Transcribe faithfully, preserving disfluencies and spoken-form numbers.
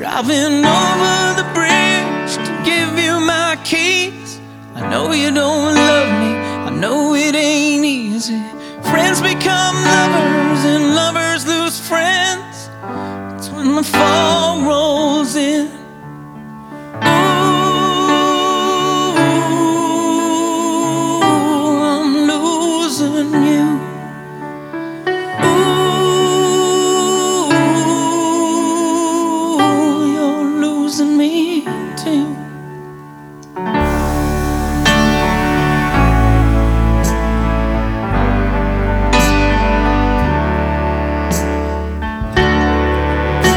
driving over the bridge to give you my keys. I know you don't love me, I know it ain't easy. Friends become lovers and lovers lose friends. It's when the fall rolls